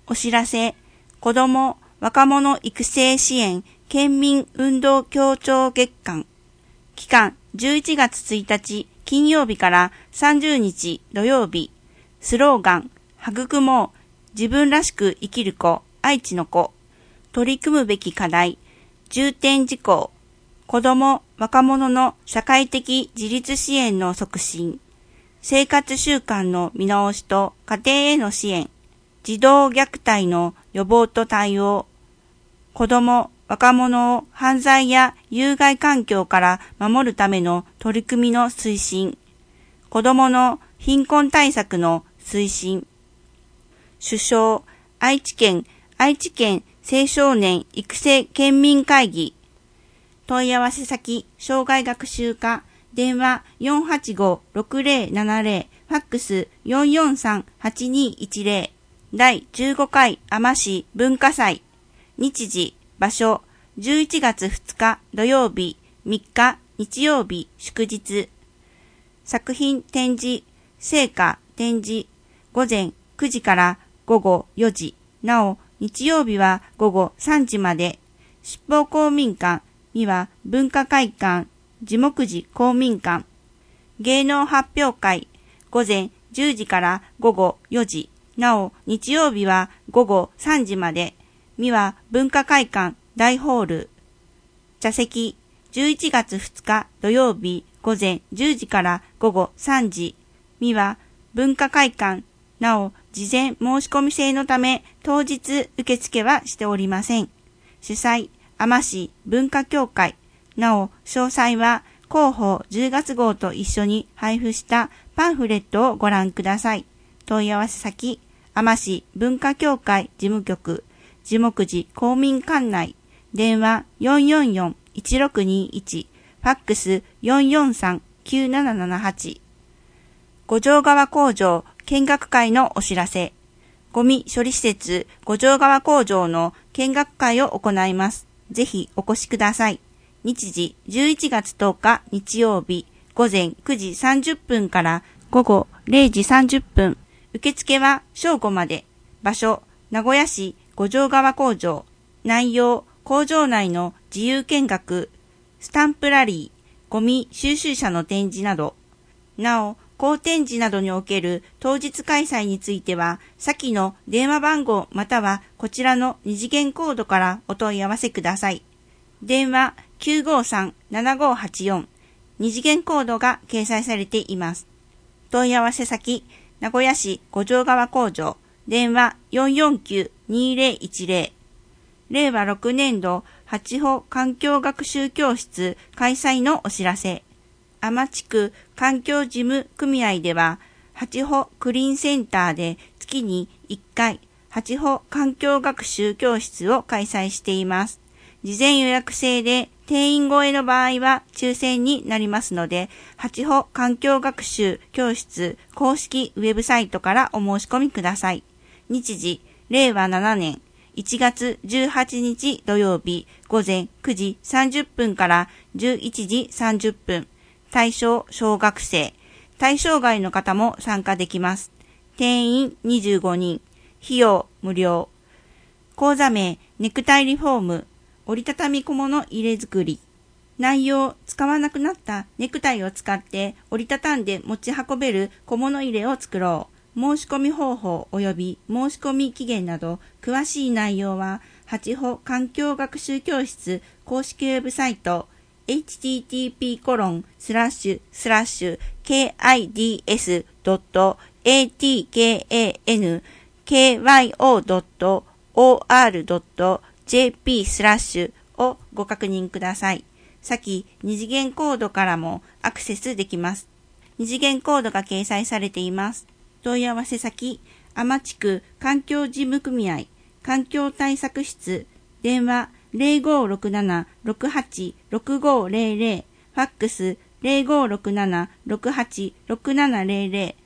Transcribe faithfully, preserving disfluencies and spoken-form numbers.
お知らせ、子ども・若者育成支援県民運動協調月間。期間じゅういちがつついたち金曜日からさんじゅうにち土曜日。スローガン、育もう、自分らしく生きる子、愛知の子。取り組むべき課題、重点事項。子ども・若者の社会的自立支援の促進。生活習慣の見直しと家庭への支援。児童虐待の予防と対応。子ども・若者を犯罪や有害環境から守るための取り組みの推進。子どもの貧困対策の推進。主賞、愛知県、愛知県青少年育成県民会議。問い合わせ先、障害学習課、電話 よんはちごろくぜろななぜろ、ファックス よんよんさんはちにいちぜろ。だいじゅうごかい海士市文化祭。日時、場所、じゅういちがつふつか土曜日、みっか日曜日祝日。作品展示、成果展示、午前くじからごごよじ。なお、日曜日はごごさんじまで。出保公民館、三輪文化会館、地木寺公民館。芸能発表会、午前じゅうじからごごよじ。なお、日曜日はごごさんじまで。三輪文化会館大ホール。茶席、じゅういちがつふつか土曜日午前じゅうじからごごさんじ。三輪文化会館。なお、事前申し込み制のため、当日受付はしておりません。主催、海士市文化協会。なお、詳細は広報じゅうがつ号と一緒に配布したパンフレットをご覧ください。問い合わせ先、海士市文化協会事務局、地木寺公民館内、電話 よんよんよんいちろくにいち、ファックス よんよんさんきゅうななななはち。五条川工場見学会のお知らせ。ゴミ処理施設五条川工場の見学会を行います。ぜひお越しください。日時じゅういちがつとおか日曜日午前くじさんじゅっぷんからごごれいじさんじゅっぷん。受付は正午まで。場所、名古屋市五条川工場。内容、工場内の自由見学、スタンプラリー、ゴミ収集車の展示など。なお、公展示などにおける当日開催については、先の電話番号またはこちらの二次元コードからお問い合わせください。電話 きゅうごさんななごはちよん、二次元コードが掲載されています。問い合わせ先、名古屋市五条川工場、電話 よんよんきゅうにぜろいちぜろ。れいわろくねんど八保環境学習教室開催のお知らせ。海士地区環境事務組合では、八保クリーンセンターで月にいっかい、八保環境学習教室を開催しています。事前予約制で定員超えの場合は抽選になりますので、八保環境学習教室公式ウェブサイトからお申し込みください。日時、れいわななねんいちがつじゅうはちにち土曜日午前くじさんじゅっぷんからじゅういちじさんじゅっぷん。対象小学生、対象外の方も参加できます。定員にじゅうごにん、費用無料。講座名、ネクタイリフォーム、折りたたみ小物入れ作り。内容、使わなくなったネクタイを使って折りたたんで持ち運べる小物入れを作ろう。申し込み方法及び申し込み期限など詳しい内容は、八保環境学習教室公式ウェブサイト、エイチティーティーピーコロンスラッシュスラッシュケーアイディーエスドットエーティーケーエーエヌケーワイオードットオーアールドットジェーピースラッシュをご確認ください。先、二次元コードからもアクセスできます。二次元コードが掲載されています。問い合わせ先、海士地区環境事務組合環境対策室、電話ぜろごろくななろくはちろくごぜろぜろ、ファックスぜろごろくななろくはちろくななぜろぜろ、